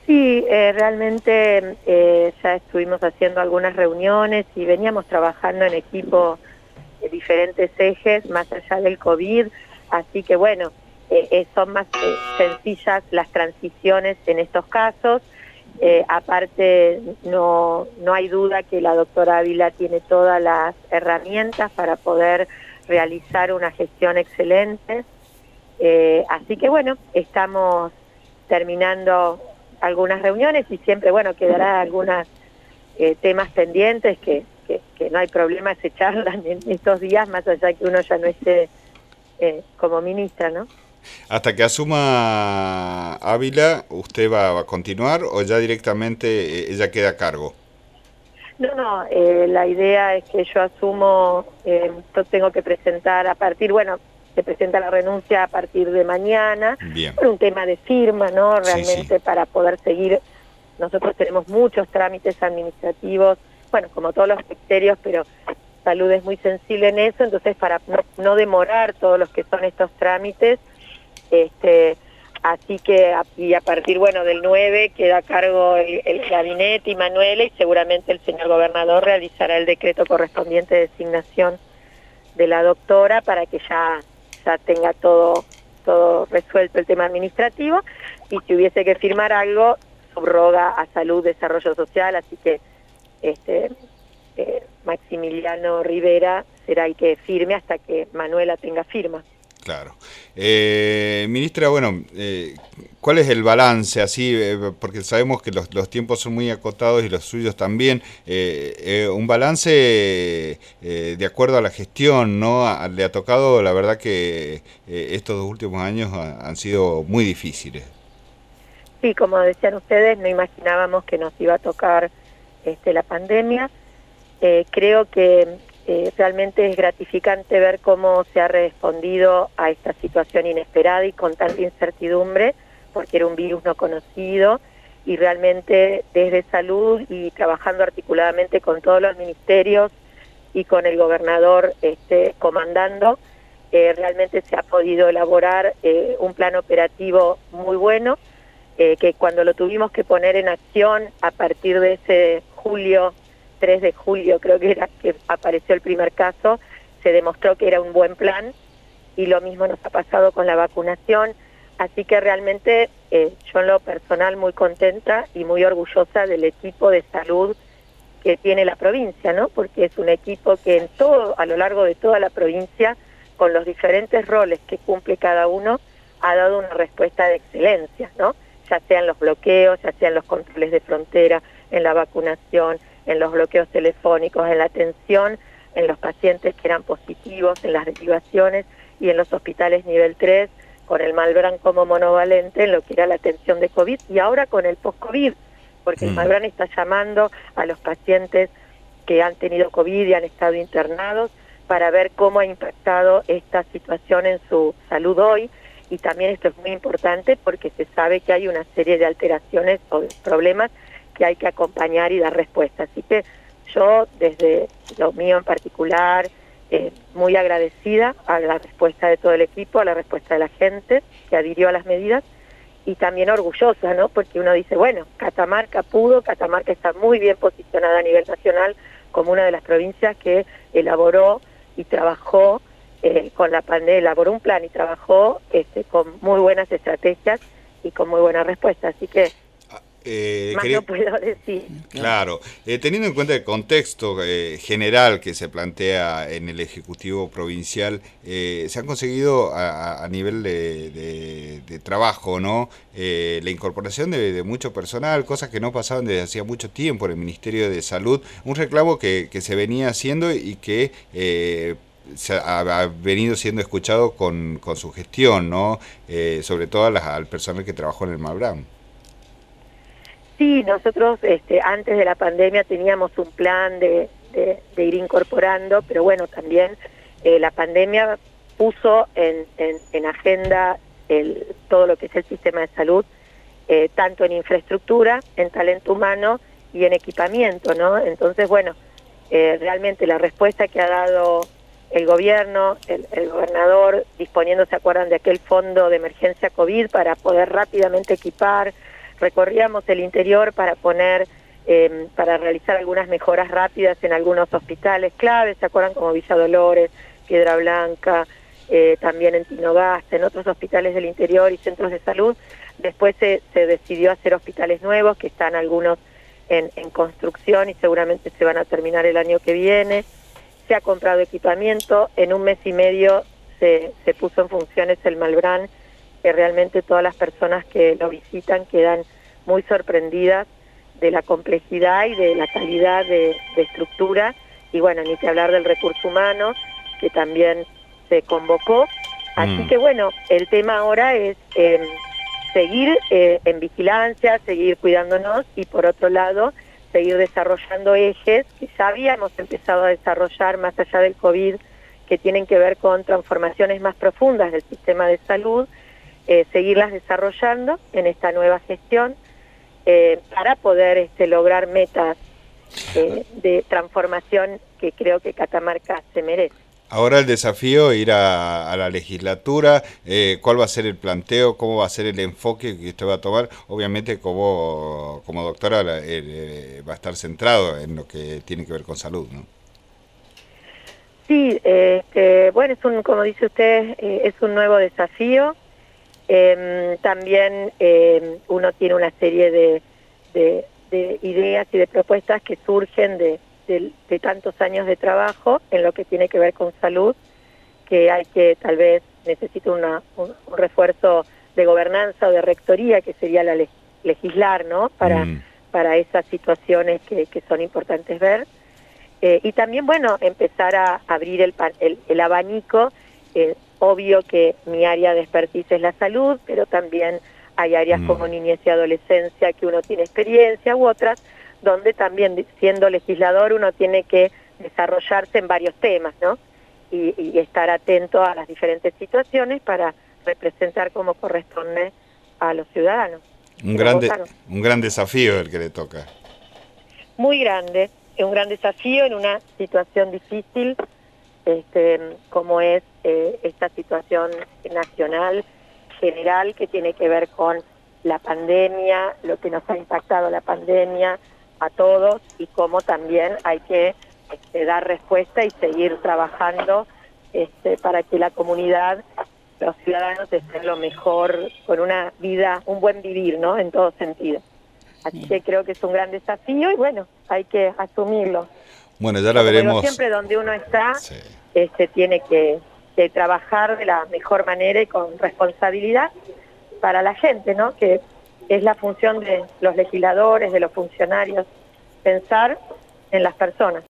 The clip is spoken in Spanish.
Sí, realmente ya estuvimos haciendo algunas reuniones y veníamos trabajando en equipo de diferentes ejes, más allá del COVID, así que bueno, son más sencillas las transiciones en estos casos. Aparte, no hay duda que la doctora Ávila tiene todas las herramientas para poder realizar una gestión excelente. Así que bueno, estamos terminando algunas reuniones y siempre, bueno, quedará algunos temas pendientes que no hay problema, se charlan en estos días, más allá que uno ya no esté como ministra, ¿no? Hasta que asuma Ávila, ¿usted va a continuar o ya directamente ella queda a cargo? No, la idea es que yo asumo, yo tengo que presentar a partir, bueno, se presenta la renuncia a partir de mañana, Bien. por un tema de firma, ¿no? Sí, sí. Realmente para poder seguir, nosotros tenemos muchos trámites administrativos, bueno, como todos los ministerios, pero salud es muy sensible en eso, entonces para no demorar todos los que son estos trámites, así que a partir, bueno, del 9 queda a cargo el gabinete y Manuela, y seguramente el señor gobernador realizará el decreto correspondiente de designación de la doctora para que ya tenga todo resuelto el tema administrativo, y si hubiese que firmar algo, subroga a Salud, Desarrollo Social, así que Maximiliano Rivera será el que firme hasta que Manuela tenga firma. Claro. Ministra, bueno, ¿cuál es el balance así? Porque sabemos que los tiempos son muy acotados y los suyos también. Un balance de acuerdo a la gestión, ¿no? Le ha tocado, la verdad que estos 2 últimos años han sido muy difíciles. Sí, como decían ustedes, no imaginábamos que nos iba a tocar la pandemia. Creo que realmente es gratificante ver cómo se ha respondido a esta situación inesperada y con tanta incertidumbre, porque era un virus no conocido, y realmente desde salud y trabajando articuladamente con todos los ministerios y con el gobernador comandando, realmente se ha podido elaborar un plan operativo muy bueno, que cuando lo tuvimos que poner en acción a partir de ese 3 de julio creo que era que apareció el primer caso, se demostró que era un buen plan, y lo mismo nos ha pasado con la vacunación, así que realmente yo en lo personal muy contenta y muy orgullosa del equipo de salud que tiene la provincia, ¿no? Porque es un equipo que a lo largo de toda la provincia, con los diferentes roles que cumple cada uno, ha dado una respuesta de excelencia, ¿no? Ya sean los bloqueos, ya sean los controles de frontera, en la vacunación, en los bloqueos telefónicos, en la atención, en los pacientes que eran positivos, en las derivaciones y en los hospitales nivel 3, con el Malbrán como monovalente, en lo que era la atención de COVID, y ahora con el post-COVID, porque el Malbrán está llamando a los pacientes que han tenido COVID y han estado internados para ver cómo ha impactado esta situación en su salud hoy, y también esto es muy importante porque se sabe que hay una serie de alteraciones o de problemas que hay que acompañar y dar respuesta. Así que yo, desde lo mío en particular, muy agradecida a la respuesta de todo el equipo, a la respuesta de la gente que adhirió a las medidas, y también orgullosa, ¿no? Porque uno dice, bueno, Catamarca está muy bien posicionada a nivel nacional como una de las provincias que elaboró y trabajó con la pandemia, elaboró un plan y trabajó con muy buenas estrategias y con muy buena respuesta. Así que más no puedo decir. Claro, teniendo en cuenta el contexto general que se plantea en el Ejecutivo Provincial, se han conseguido a nivel de trabajo, ¿no? La incorporación de mucho personal, cosas que no pasaban desde hacía mucho tiempo en el Ministerio de Salud, un reclamo que se venía haciendo y que ha venido siendo escuchado con su gestión, ¿no? Sobre todo al personal que trabajó en el Malbrán. Sí, nosotros antes de la pandemia teníamos un plan de ir incorporando, pero bueno, también la pandemia puso en agenda todo lo que es el sistema de salud, tanto en infraestructura, en talento humano y en equipamiento, ¿no? Entonces, bueno, realmente la respuesta que ha dado el gobierno, el gobernador, disponiendo, ¿se acuerdan de aquel fondo de emergencia COVID para poder rápidamente equipar, recorríamos el interior para para realizar algunas mejoras rápidas en algunos hospitales claves, ¿se acuerdan? Como Villa Dolores, Piedra Blanca, también en Tinogasta, en otros hospitales del interior y centros de salud. Después se decidió hacer hospitales nuevos, que están algunos en construcción y seguramente se van a terminar el año que viene. Se ha comprado equipamiento, en un mes y medio se puso en funciones el Malbrán, que realmente todas las personas que lo visitan quedan muy sorprendidas de la complejidad y de la calidad de estructura, y bueno, ni que hablar del recurso humano, que también se convocó. Así que bueno, el tema ahora es seguir en vigilancia, seguir cuidándonos y por otro lado, seguir desarrollando ejes que ya habíamos empezado a desarrollar más allá del COVID, que tienen que ver con transformaciones más profundas del sistema de salud, seguirlas desarrollando en esta nueva gestión para poder lograr metas de transformación que creo que Catamarca se merece. Ahora el desafío ir a la legislatura, ¿cuál va a ser el planteo? ¿Cómo va a ser el enfoque que usted va a tomar? Obviamente como doctora va a estar centrado en lo que tiene que ver con salud, ¿no? Sí, bueno, como dice usted, es un nuevo desafío. También uno tiene una serie de ideas y de propuestas que surgen de tantos años de trabajo en lo que tiene que ver con salud, que tal vez necesita un refuerzo de gobernanza o de rectoría, que sería legislar, ¿no? Para esas situaciones que son importantes ver. Y también, bueno, empezar a abrir el abanico. Obvio que mi área de expertise es la salud, pero también hay áreas como niñez y adolescencia que uno tiene experiencia u otras, donde también siendo legislador uno tiene que desarrollarse en varios temas, ¿no? Y estar atento a las diferentes situaciones para representar como corresponde a los ciudadanos. Un gran desafío el que le toca. Muy grande, es un gran desafío en una situación difícil, como es esta situación nacional, general, que tiene que ver con la pandemia, lo que nos ha impactado la pandemia a todos y cómo también hay que dar respuesta y seguir trabajando para que la comunidad, los ciudadanos estén lo mejor, con una vida, un buen vivir, ¿no? En todo sentido. Así que creo que es un gran desafío y bueno, hay que asumirlo. Bueno, ya la veremos. Siempre donde uno está, sí, tiene que trabajar de la mejor manera y con responsabilidad para la gente, ¿no? Que es la función de los legisladores, de los funcionarios, pensar en las personas.